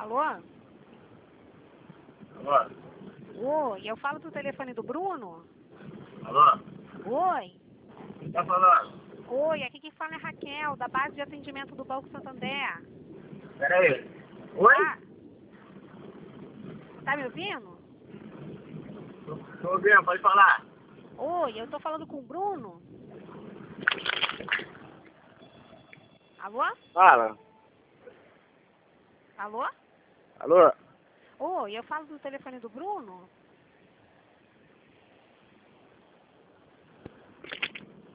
Alô? Alô? Oi, eu falo do telefone do Bruno? Alô? Oi? Quem tá falando? Oi, aqui quem fala é Raquel, da base de atendimento do Banco Santander. Pera aí. Oi? Ah, tá me ouvindo? Tô ouvindo, pode falar. Oi, eu tô falando com o Bruno? Alô? Fala. Alô? Alô? Oi, eu falo do telefone do Bruno?